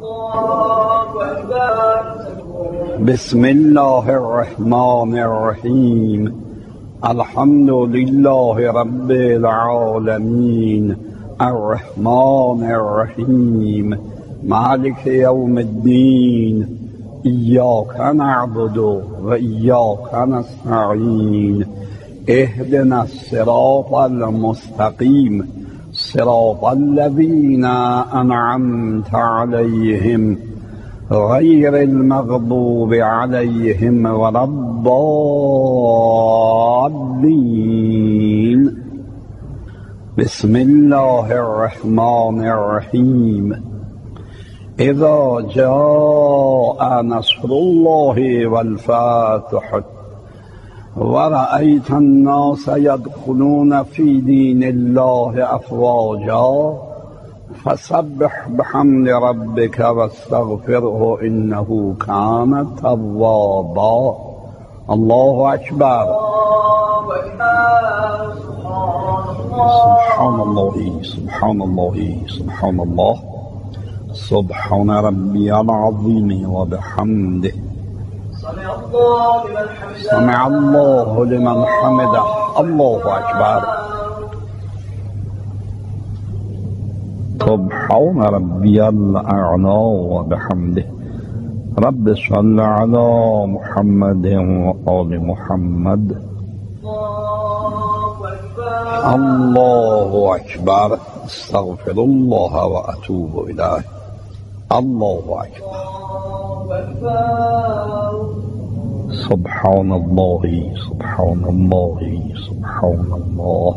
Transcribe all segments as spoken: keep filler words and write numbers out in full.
بسم الله الرحمن الرحيم. الحمد لله رب العالمين الرحمن الرحيم مالك يوم الدين. إياك نعبد وإياك نستعين. اهدنا الصراط المستقيم صراط الذين أنعمت عليهم غير المغضوب عليهم ولا الضالين. بسم الله الرحمن الرحيم. إذا جاء نصر الله والفتح ورأيت الناس يدخلون في دين الله أفواجا فسبح بحمد ربك واستغفره إنه كان توابا. الله أكبر. سبحان الله سبحان الله سبحان الله سبحان ربي العظيم وبحمده. سمع الله لمن حمده. الله أكبر. سبحان ربي الأعلى وبحمده. رب صل على محمد وآل محمد. الله أكبر. استغفر الله وأتوب إليه. الله أكبر. سبحان الله سبحان الله سبحان الله.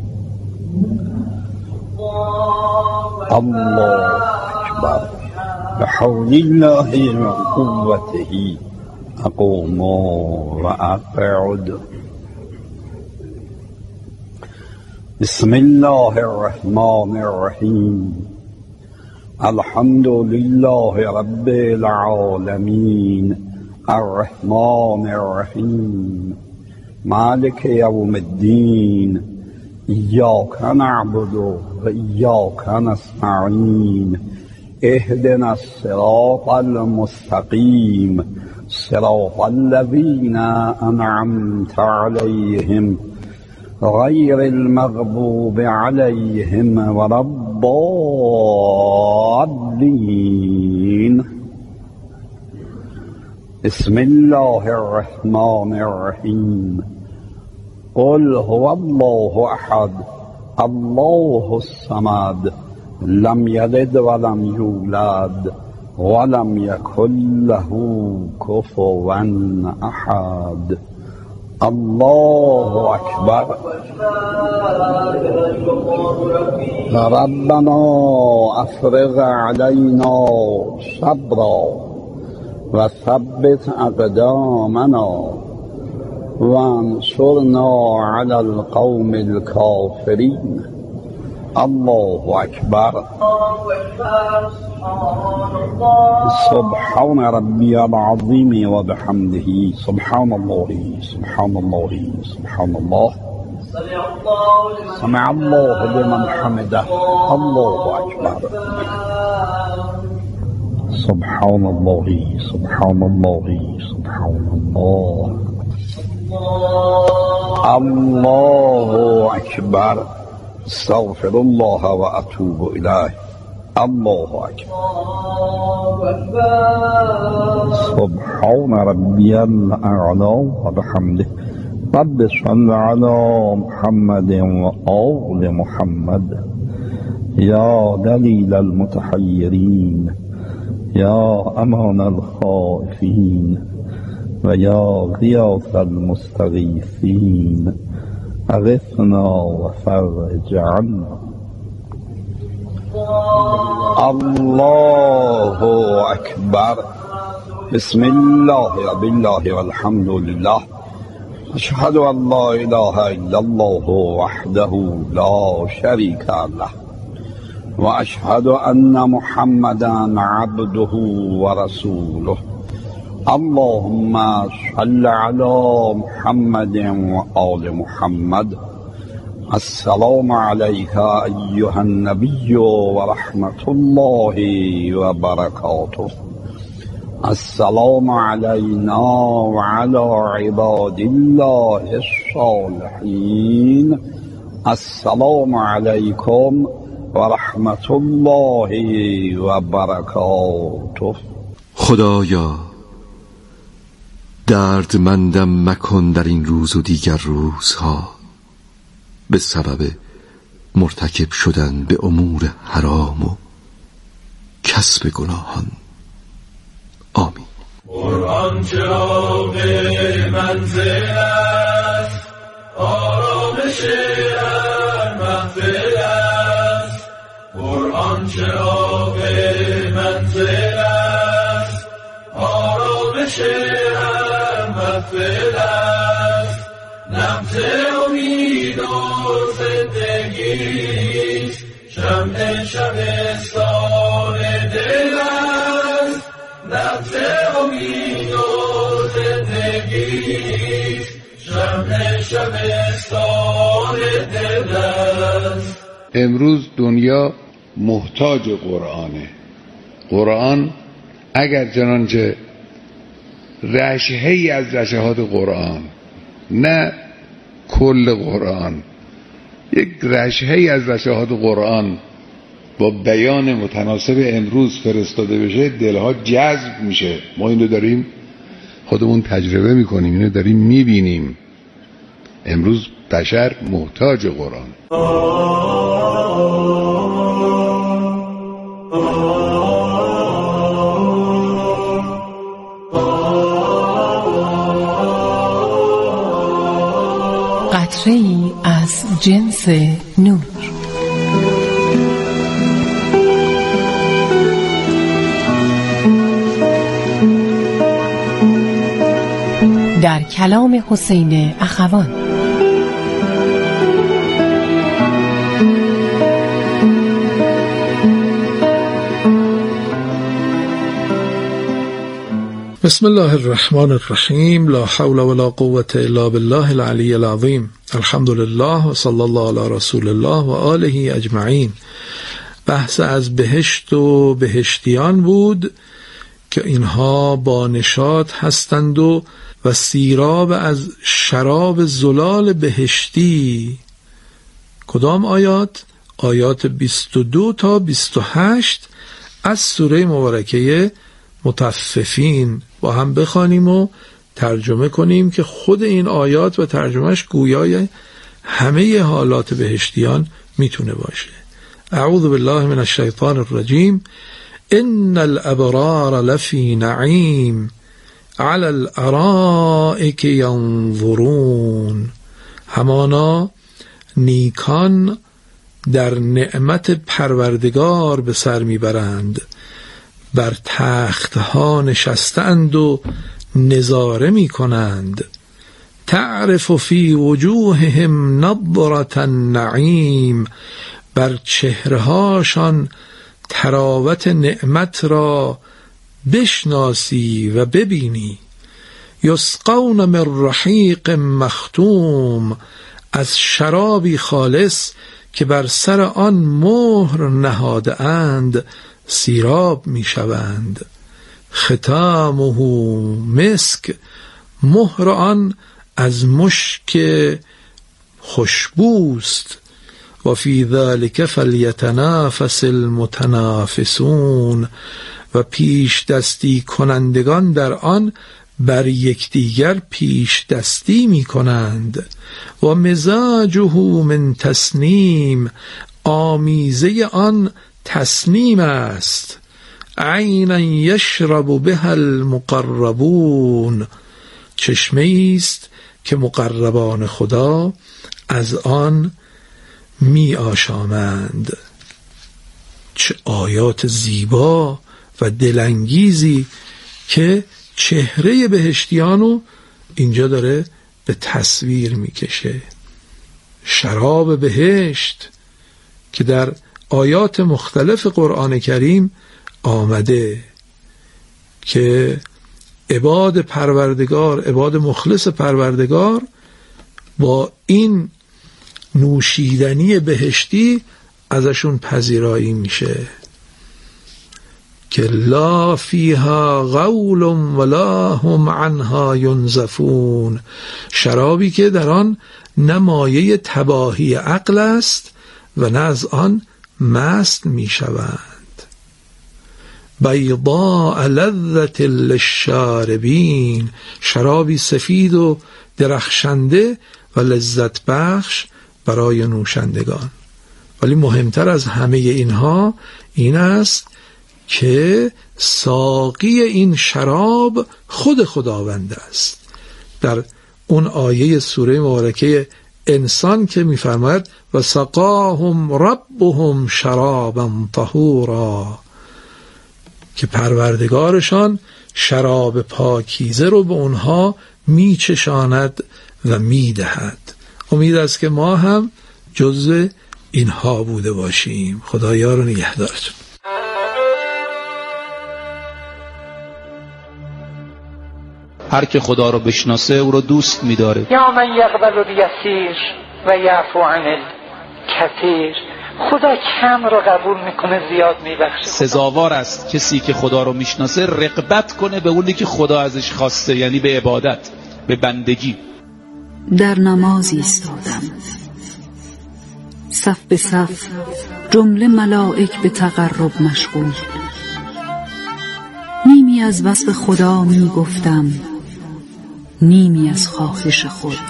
الله أكبر. بحول الله وقوته أقوم وأقعد. بسم الله الرحمن الرحيم. الحمد لله رب العالمين الرحمن الرحيم مالك يوم الدين. إياك نعبد وإياك نستعين. اهدنا الصراط المستقيم صراط الذين أنعمت عليهم غير المغضوب عليهم ولا الضالين. بسم الله الرحمن الرحيم. قل هو الله أحد الله الصمد لم يلد ولم يولد ولم يكن له كفوا أحد. الله أكبر. ربنا أفرغ علينا صبرا وثبت أقدامنا وانصرنا على القوم الكافرين. الله أكبر. سبحان ربي العظيم وبحمده. سبحان الله سبحان الله سبحان الله. سمع الله لمن حمده. الله أكبر. سبحان الله سبحان الله سبحان الله. الله أكبر. استغفر الله وأتوب إليه. الله أكبر. سبحان ربي الأعلى وبحمده. رب صل على محمد وآل محمد. يا دليل المتحيرين يا أمان الخائفين ويا غياث المستغيثين أغثنا وفرج عنا. الله أكبر. بسم الله بالله والحمد لله. أشهد أن لا إله إلا الله وحده لا شريك له وأشهد أن محمدا عبده ورسوله. اللهم صل على محمد وآل محمد السلام عليك أيها النبي ورحمة الله وبركاته. السلام علينا وعلى عباد الله الصالحين. السلام عليكم ورحمة الله وبركاته. خدایا دردمندم مکن در این روز و دیگر روزها به سبب مرتکب شدن به امور حرام و کسب گناهان. آمین. قرآن چراغ منزل است، آرامش محفل است. قرآن چراغ منزل است، آرامش محفل است. نبض امید و زندگی شمع شبستان دل است. نبض امید و زندگی شمع شبستان دل است. امروز دنیا محتاج قرآنه. قرآن اگر چنانچه رشحه‌ای از رشحات قرآن، نه کل قرآن، یک رشحه‌ای از رشحات قرآن با بیان متناسب امروز فرستاده بشه، دلها جذب میشه. ما اینو داریم خودمون تجربه میکنیم، اینو داریم میبینیم. امروز بشر محتاج قرآن. قطره‌ای از جنس نور. در کلام حسین اخوان. بسم الله الرحمن الرحیم. لا حول ولا قوة الا بالله العلی العظیم. الحمد لله و صلی الله علی رسول الله و آله اجمعین. بحث از بهشت و بهشتیان بود که اینها با نشاط هستند و و سیراب از شراب زلال بهشتی. کدام آیات؟ آیات بیست و دو تا بیست و هشت از سوره مبارکه مطففین با هم بخوانیم و ترجمه کنیم که خود این آیات و ترجمهش گویای همه حالات بهشتیان میتونه باشه. اعوذ بالله من الشیطان الرجیم. ان الابرار لفی نعیم علی الارائک ینظرون. همانا نیکان در نعمت پروردگار به سر میبرند، بر تختها نشستند و نظاره می کنند. تعرف فی وجوههم نضرة النعیم. بر چهرهاشان تراوت نعمت را بشناسی و ببینی. یسقون من رحیق مختوم. از شرابی خالص که بر سر آن مهر نهاده اند سیراب می شوند. ختامه مسک. مهر آن از مشک خوشبوست. و فی ذلک فلیتنافس المتنافسون. و پیش دستی کنندگان در آن بر یکدیگر پیش دستی می کنند. و مزاجه من تسنیم. آمیزه آن تسنیم است. عینا یشرب بها المقربون. چشمه است که مقربان خدا از آن می آشامند. چه آیات زیبا و دلانگیزی که چهره بهشتیانو اینجا داره به تصویر میکشه. شراب بهشت که در آیات مختلف قرآن کریم آمده که عباد پروردگار، عباد مخلص پروردگار با این نوشیدنی بهشتی ازشون پذیرایی میشه که لا فیها غول ولا هم عنها ینزفون، شرابی که در آن نه مایه تباهی عقل است و نه از آن مست میشوند. بیضاء لذة للشاربین، شرابی سفید و درخشنده و لذت بخش برای نوشندگان. ولی مهمتر از همه اینها این است که ساقی این شراب خود خداوند است. در اون آیه سوره مبارکه انسان که می‌فرماید و سقاهم ربهم شرابا طهورا، که پروردگارشان شراب پاکیزه رو به اونها میچشاند و میدهد. امید است که ما هم جزو اینها بوده باشیم. خدایا رو نگهدارتون. هر که خدا رو بشناسه او رو دوست می‌داره. یا من یقبل الیسیر و یعفو عن الکثیر، خدا کم رو قبول میکنه زیاد میبخشه. سزاوار است کسی که خدا رو میشناسه رغبت کنه به اونی که خدا ازش خواسته، یعنی به عبادت، به بندگی. در نماز ایستادم، صف به صف جمله ملائک به تقرب مشغول. نیمی از وصف خدا میگفتم، نیمی از خواهش خود،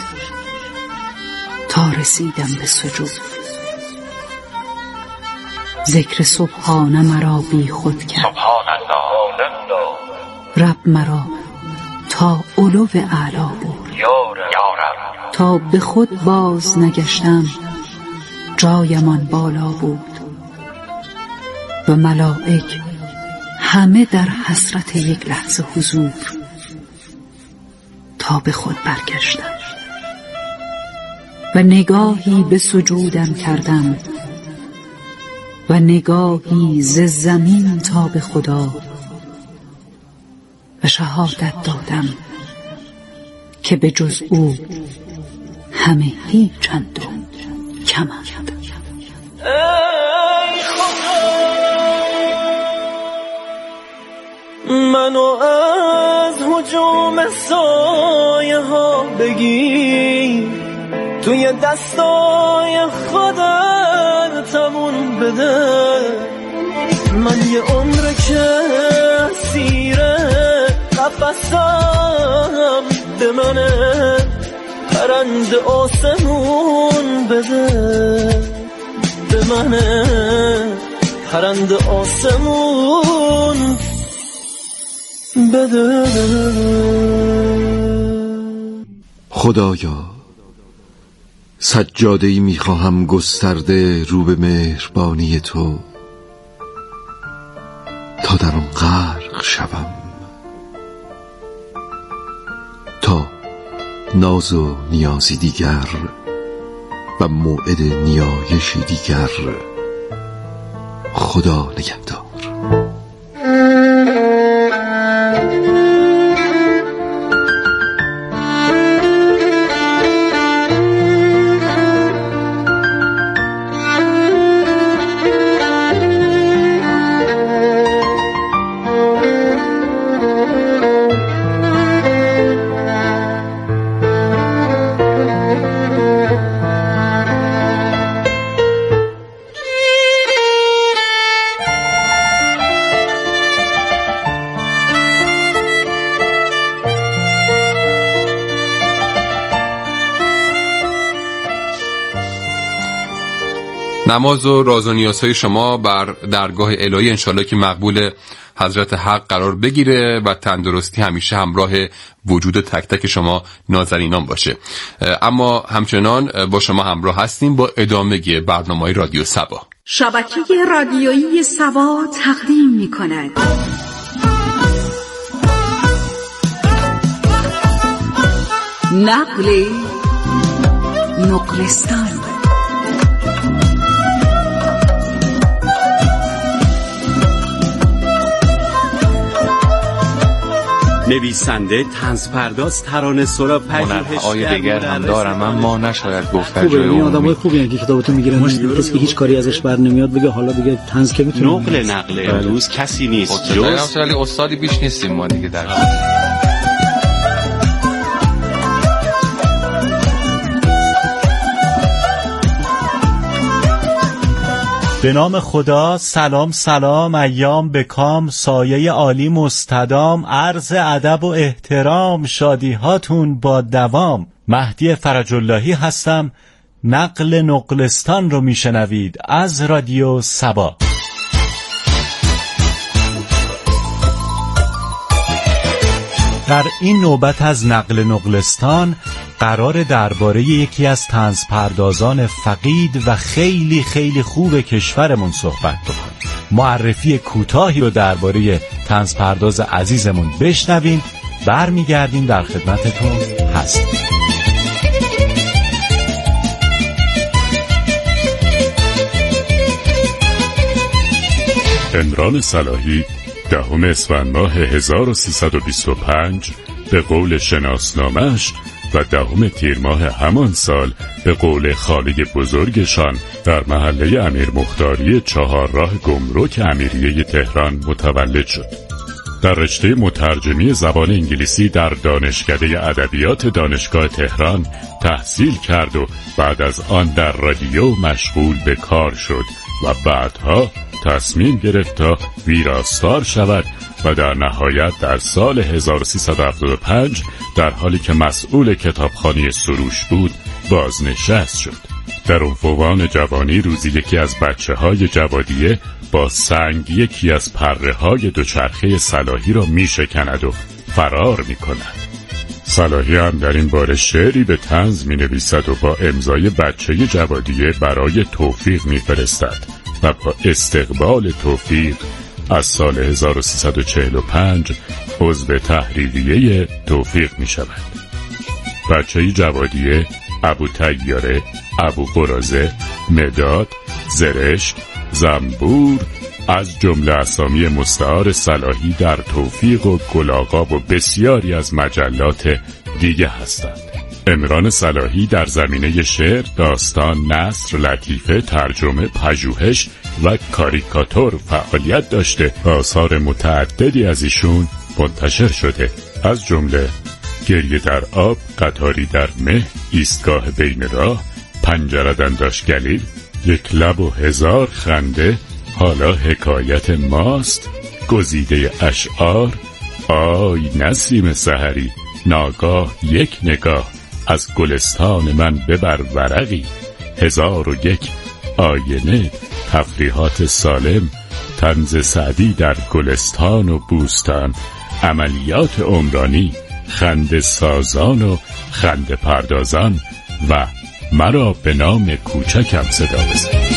تا رسیدم به سجود. ذکر سبحانه مرا بی خود کرد، سبحان الله، رب مرا تا علو اعلا بود. تا به خود باز نگشتم جایمان بالا بود و ملائک همه در حسرت یک لحظه حضور. تا به خود برگشتم و نگاهی به سجودم کردم و نگاهی ز زمین تا به خدا و شهادت دادم که به جز او همه هیچند و کمند. منو از هجوم سایه ها بگیر، توی دستای خودت تمون بده. من یه عمر که سیره قفصم به منه، پرنده آسمون بده. به منه پرنده آسمون بده. خدایا سجاده‌ای میخواهم گسترده رو به مهربانی تو، تا در آن غرق شوم، تا ناز و نیازی دیگر و موعد نیایشی دیگر. خدا نگهدار. نماز و راز و نیازهای شما بر درگاه الهی انشالله که مقبول حضرت حق قرار بگیره و تندرستی همیشه همراه وجود تک تک شما نازنینان باشه. اما همچنان با شما همراه هستیم با ادامه برنامه رادیو سبا. شبکه رادیویی سبا تقدیم می کند نقل نقلستان. نویسنده طنزپرداز ترانه سرا هنرهای دیگر هم دارم اما نشاید گفت در جای عمومی. آدمای خوبی هستن که کتابتون میگیرن، کسی که هیچ کاری ازش بر نمیاد بگه حالا دیگه طنز که میتونه. نقل نقل امروز کسی نیست جز ولی استادی بیش نیستیم ما دیگه در به نام خدا. سلام سلام، ایام به کام، سایه عالی مستدام، عرض ادب و احترام، شادی هاتون با دوام. مهدی فرج اللهی هستم. نقل نقلستان رو میشنوید از رادیو سبا. در این نوبت از نقل نقلستان قرار درباره یکی از طنزپردازان فقید و خیلی خیلی خوب کشورمون صحبت بکنیم. معرفی کوتاهی رو درباره طنزپرداز عزیزمون بشنویم، برمیگردیم در خدمتتون هستیم. عمران صلاحی دهم اسفند ماه هزار و سیصد و بیست و پنج به قول شناسنامه‌اش و دهم تیر ماه همان سال به قول خاله بزرگشان در محله امیر مختاری چهار راه گمرک امیریه تهران متولد شد. در رشته مترجمی زبان انگلیسی در دانشکده ادبیات دانشگاه تهران تحصیل کرد و بعد از آن در رادیو مشغول به کار شد و بعدها تصمیم گرفت تا ویراستار شود و در نهایت در سال هزار و سیصد و هفتاد و پنج در حالی که مسئول کتابخانه سروش بود بازنشست شد. در عنفوان جوانی روزی یکی از بچه های جوادیه با سنگ یکی از پره های دوچرخه صلاحی را می شکند و فرار می کند. صلاحی هم در این باره شعری به طنز می نویسد و با امضای بچه جوادیه برای توفیق می فرستد و با استقبال توفیق از سال هزار و سیصد و چهل و پنج عضو تحریریه توفیق می شود. بچه جوادیه ابو طیاره، ابو قرازه، مداد، زرشک، زنبور از جمله اسامی مستعار صلاحی در توفیق و گلاغا و بسیاری از مجلات دیگه هستند. عمران صلاحی در زمینه شعر، داستان، نثر، لطیفه، ترجمه، پژوهش و کاریکاتور فعالیت داشته. آثار متعددی از ایشون منتشر شده، از جمله گریه در آب، قطاری در مه، ایستگاه بین راه، پنجردن داشت گلیل، یک لب و هزار خنده، حالا حکایت ماست، گزیده اشعار، آی نسیم سحری، ناگاه یک نگاه، از گلستان من ببر ورقی، هزار و یک آینه، تفریحات سالم، طنز سعدی در گلستان و بوستان، عملیات عمرانی، خنده سازان و خنده پردازان و مرا به نام کوچکم صدا بزن.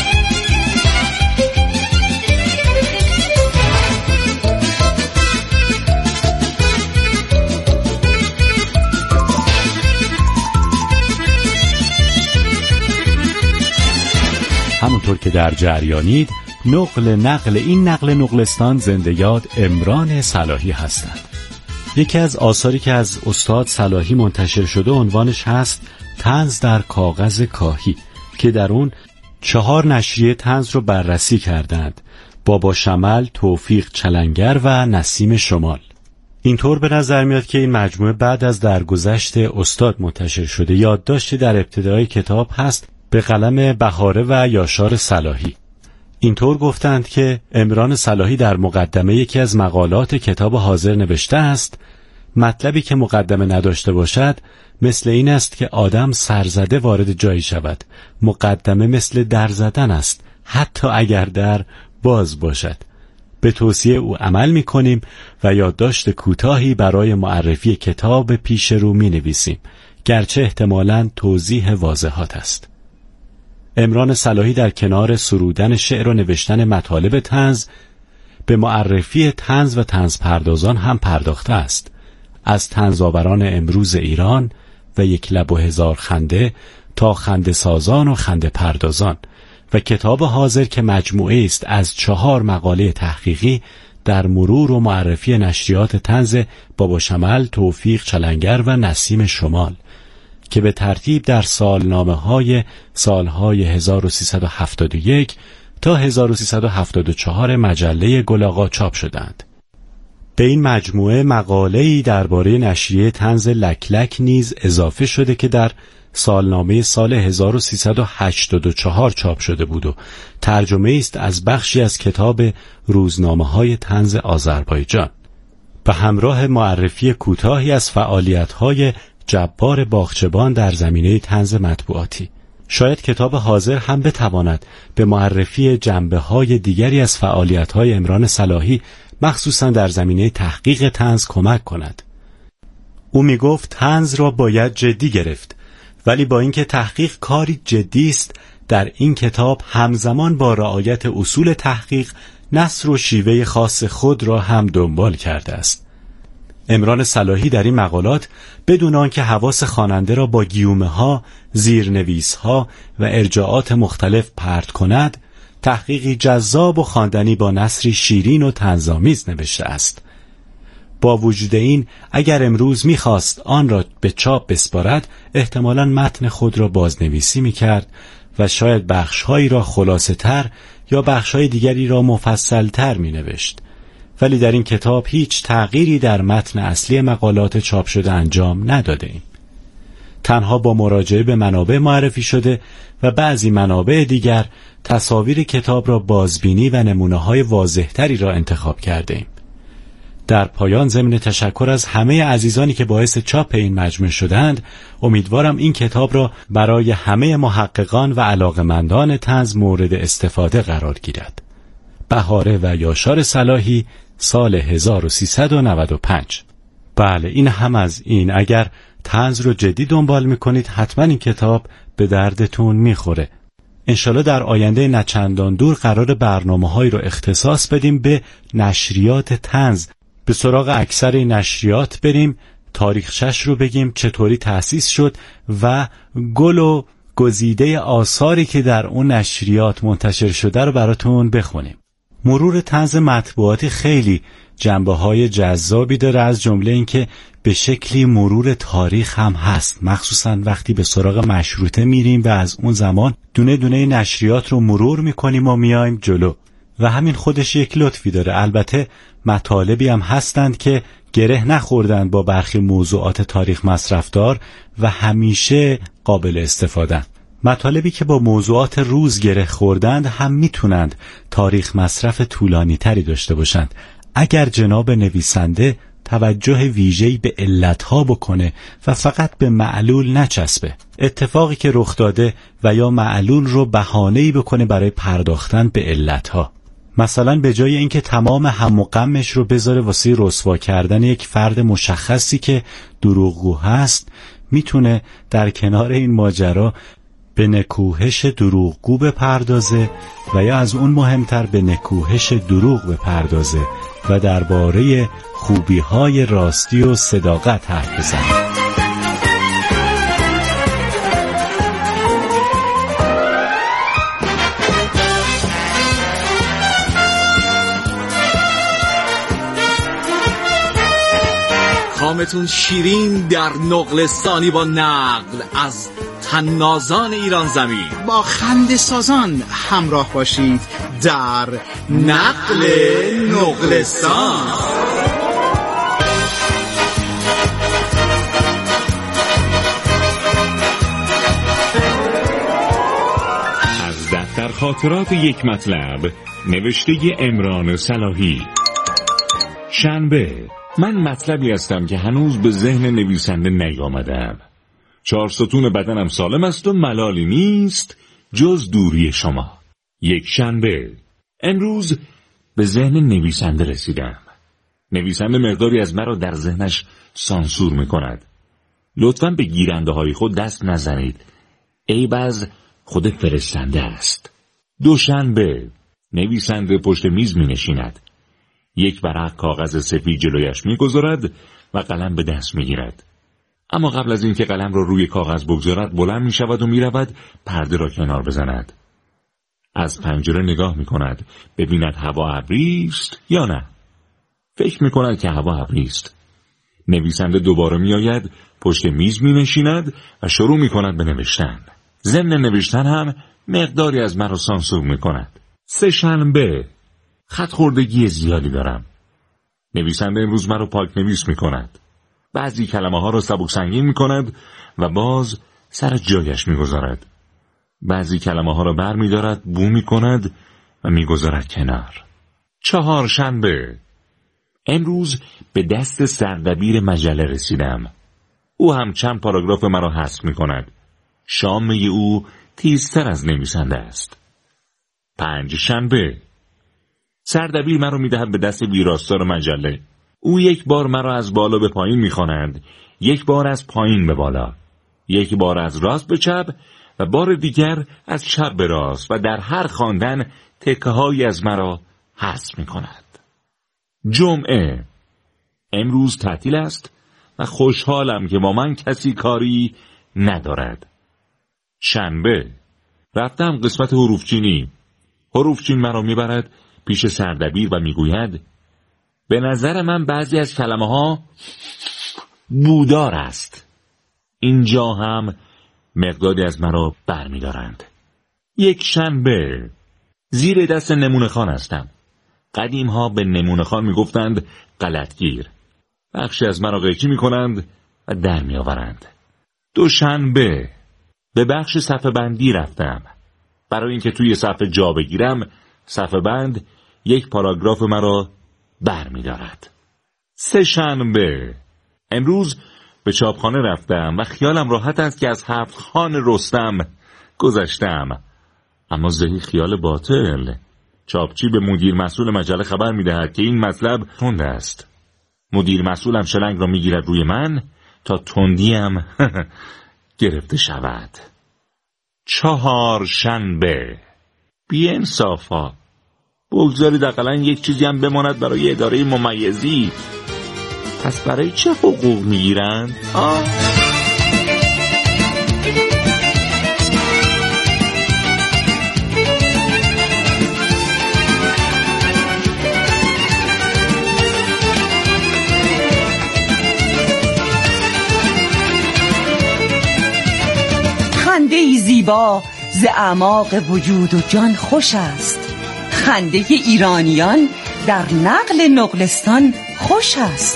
همونطور که در جریانید، نقل نقل این نقل نقلستان زنده یاد عمران صلاحی هستند. یکی از آثاری که از استاد صلاحی منتشر شده عنوانش هست طنز در کاغذ کاهی که در اون چهار نشریه طنز رو بررسی کردند: بابا شمل، توفیق چلنگر و نسیم شمال. اینطور به نظر میاد که این مجموعه بعد از درگذشت استاد منتشر شده. یادداشتی در ابتدای کتاب هست به قلم بهاره و یاشار صلاحی. اینطور گفتند که عمران صلاحی در مقدمه یکی از مقالات کتاب حاضر نوشته است: مطلبی که مقدمه نداشته باشد مثل این است که آدم سرزده وارد جایی شود. مقدمه مثل در زدن است، حتی اگر در باز باشد. به توصیه او عمل می کنیم و یادداشت کوتاهی برای معرفی کتاب پیش رو می نویسیم، گرچه احتمالاً توضیح واضحات است. عمران صلاحی در کنار سرودن شعر و نوشتن مطالب طنز به معرفی طنز و طنز پردازان هم پرداخته است. از طنزآوران امروز ایران و یک لب و هزار خنده تا خنده سازان و خنده پردازان و کتاب حاضر که مجموعه است از چهار مقاله تحقیقی در مرور و معرفی نشریات طنز بابا شمل، توفیق چلنگر و نسیم شمال که به ترتیب در سالنامه های سالهای هزار و سیصد و هفتاد و یک تا هزار و سیصد و هفتاد و چهار مجله گل آقا چاپ شدند. به این مجموعه مقاله‌ای درباره نشریه طنز لک لک نیز اضافه شده که در سالنامه سال هزار و سیصد و هشتاد و چهار چاپ شده بود و ترجمه است از بخشی از کتاب روزنامه‌های طنز آذربایجان به همراه معرفی کوتاهی از فعالیت‌های جبار باغچبان در زمینه طنز مطبوعاتی. شاید کتاب حاضر هم بتواند به معرفی جنبه‌های دیگری از فعالیت‌های عمران صلاحی مخصوصاً در زمینه تحقیق طنز کمک کند. او می گفت طنز را باید جدی گرفت، ولی با اینکه تحقیق کاری جدی است، در این کتاب همزمان با رعایت اصول تحقیق نثر و شیوه خاص خود را هم دنبال کرده است. عمران صلاحی در این مقالات بدون آنکه حواس خواننده را با گیومه ها، زیرنویس ها و ارجاعات مختلف پرت کند، تحقیقی جذاب و خواندنی با نثری شیرین و طنزآمیز نوشته است. با وجود این، اگر امروز می‌خواست آن را به چاپ بسپارد، احتمالاً متن خود را بازنویسی می‌کرد و شاید بخش‌هایی را خلاصه‌تر یا بخش‌های دیگری را مفصل‌تر می‌نوشت. ولی در این کتاب هیچ تغییری در متن اصلی مقالات چاپ شده انجام نداده ایم. تنها با مراجعه به منابع معرفی شده و بعضی منابع دیگر تصاویر کتاب را بازبینی و نمونه‌های واضح‌تری را انتخاب کرده ایم. در پایان ضمن تشکر از همه عزیزانی که باعث چاپ این مجموعه شدند، امیدوارم این کتاب را برای همه محققان و علاقمندان طنز مورد استفاده قرار گیرد. بهاره و یاشار صلاحی، سال هزار و سیصد و نود و پنج. بله، این هم از این. اگر طنز رو جدی دنبال میکنید حتما این کتاب به دردتون میخوره. انشالله در آینده نچندان دور قرار برنامه‌هایی رو اختصاص بدیم به نشریات طنز، به سراغ اکثر نشریات بریم، تاریخچش رو بگیم چطوری تأسیس شد و گل و گزیده آثاری که در اون نشریات منتشر شده رو براتون بخونیم. مرور طنز مطبوعاتی خیلی جنبه‌های جذابی داره، از جمله اینکه به شکلی مرور تاریخ هم هست، مخصوصا وقتی به سراغ مشروطه میریم و از اون زمان دونه دونه نشریات رو مرور میکنیم و میایم جلو و همین خودش یک لطفی داره. البته مطالبی هم هستند که گره نخوردند با برخی موضوعات تاریخ مصرفدار و همیشه قابل استفاده. مطالبی که با موضوعات روز گره خوردند هم میتونند تاریخ مصرف طولانی تری داشته باشند اگر جناب نویسنده توجه ویژه‌ای به علتها بکنه و فقط به معلول نچسبه. اتفاقی که رخ داده و یا معلول رو بهانه‌ای بکنه برای پرداختن به علتها. مثلا به جای اینکه تمام هم و غمش رو بذاره واسه رسوا کردن یک فرد مشخصی که دروغگو هست، میتونه در کنار این ماجرا به نکوهش دروغگو بپردازه و یا از اون مهمتر به نکوهش دروغ بپردازه و درباره خوبی‌های راستی و صداقت حرف بزنه. کامتون شیرین در نقلستانی با نقل از طنازان ایران زمین، با خنده سازان همراه باشید در نقل نقلستان. از دفتر خاطرات یک مطلب، نوشته عمران صلاحی. شنبه. من مطلبی هستم که هنوز به ذهن نویسنده نیامدم. چهار ستون بدنم سالم است و ملالی نیست جز دوری شما. یک شنبه. امروز به ذهن نویسنده رسیدم. نویسنده مقداری از مرا در ذهنش سانسور می کند. لطفاً به گیرنده های خود دست نزنید. عیب از خود فرستنده است. دوشنبه. نویسنده پشت میز می نشیند. یک ورق کاغذ سفید جلویش میگذارد و قلم به دست میگیرد. اما قبل از اینکه قلم را روی کاغذ بگذارد بلند میشود و میرود پرده را کنار بزند. از پنجره نگاه میکند ببیند هوا ابری است یا نه. فکر میکند که هوا ابری است. نویسنده دوباره میآید، پشت میز مینشیند و شروع میکند به نوشتن. ضمن نوشتن هم مقداری از مرا سانسور میکند. سه شنبه. خط خوردگی زیادی دارم. نویسنده امروز مرا پاک نویس میکند. بعضی کلمه ها را سبک سنگین میکند و باز سر جایش میگذارد. بعضی کلمه ها را بر میدارد، بو میکند و میگذارد کنار. چهار شنبه. امروز به دست سردبیر مجله رسیدم. او هم چند پاراگراف مرا حذف میکند. شامه او تیزتر از نویسنده است. پنج شنبه. سردبیر مرا میدهد به دست ویراستار مجله. او یک بار مرا از بالا به پایین میخواند، یک بار از پایین به بالا، یک بار از راست به چپ و بار دیگر از چپ به راست و در هر خواندن تکه‌هایی از مرا حذف میکند. جمعه. امروز تعطیل است و خوشحالم که با من کسی کاری ندارد. شنبه. رفتم قسمت حروفچینی. حروفچین مرا میبرد پیش سردبیر و میگوید به نظر من بعضی از کلمه ها بودار است. اینجا هم مقداری از مرا برمیدارند. یک شنبه. زیر دست نمونه خان هستم. قدیم ها به نمونه خان میگفتند غلطگیر. بخشی از مرا قیچی میکنند و در میآورند. دوشنبه. به بخش صفحه بندی رفتم. برای اینکه توی صفحه جا بگیرم، صفحه بند یک پاراگراف مرا بر می دارد. سه شنبه. امروز به چاپخانه رفتم و خیالم راحت است که از هفت خان رستم گذشتم. اما زهی خیال باطل. چاپچی به مدیر مسئول مجله خبر می دهد که این مطلب تند است. مدیر مسئولم شلنگ را می گیرد روی من تا تندیم گرفته شود. چهار شنبه. بی انصافا. بگذارید اقلا یک چیزی هم بماند برای اداره ممیزی. پس برای چه حقوق میگیرند؟ آه خنده ای زیبا ز اعماق وجود و جان خوش است. خنده ایرانیان در نقل نقلستان خوش است.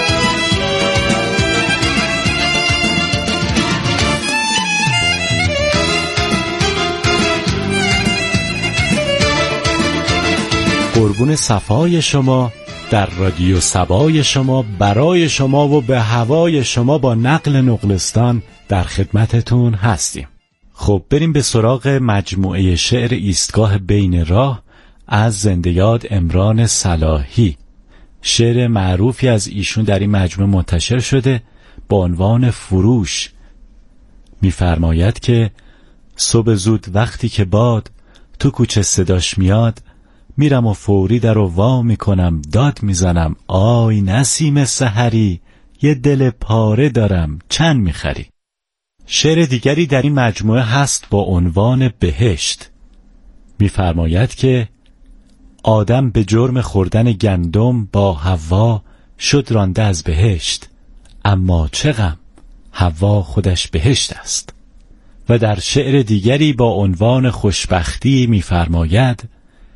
قربون صفای شما، در رادیو سبای شما، برای شما و به هوای شما با نقل نقلستان در خدمتتون هستیم. خب بریم به سراغ مجموعه شعر ایستگاه بین راه از زنده یاد عمران صلاحی. شعر معروفی از ایشون در این مجموعه منتشر شده با عنوان فروش. می‌فرماید که صبح زود وقتی که باد تو کوچه صداش میاد، میرم و فوری در و وا میکنم، داد میزنم آی نسیم سحری، یه دل پاره دارم چند میخری. شعر دیگری در این مجموعه هست با عنوان بهشت. می‌فرماید که آدم به جرم خوردن گندم با حوا شد رانده از بهشت، اما چه غم، حوا خودش بهشت است. و در شعر دیگری با عنوان خوشبختی می‌فرماید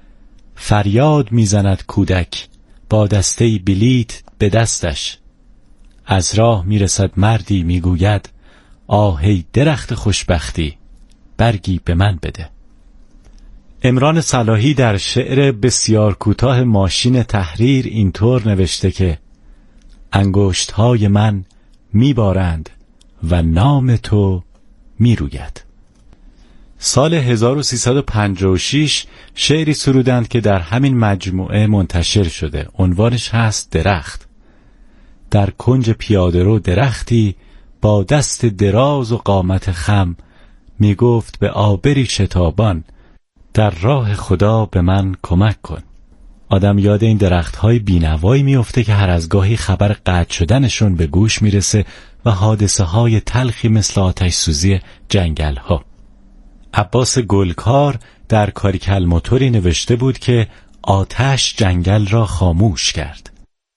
فریاد میزند کودک با دسته بلیت به دستش، از راه میرسد مردی میگوید آهی درخت خوشبختی برگی به من بده. عمران صلاحی در شعر بسیار کوتاه ماشین تحریر اینطور نوشته که انگشت‌های من میبارند و نام تو میروید. سال هزار و سیصد و پنجاه و شش شعری سرودند که در همین مجموعه منتشر شده. عنوانش هست درخت. در کنج پیاده رو درختی با دست دراز و قامت خم می گفت به آبری شتابان در راه خدا به من کمک کن. آدم یاد این درخت‌های بی‌نوایی میفته که هر از گاهی خبر قطع شدنشون به گوش میرسه و حادثه‌های تلخی مثل آتش سوزی جنگل‌ها. عباس گلکار در کاریکل موتوری نوشته بود که آتش جنگل را خاموش کرد.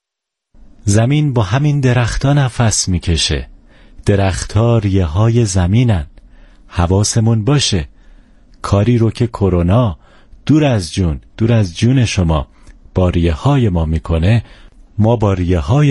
زمین با همین درختها نفس میکشه. درختها ریه های زمینن. حواسمون باشه کاری رو که کرونا دور از جون دور از جون شما با ریه های ما میکنه، ما با ریه های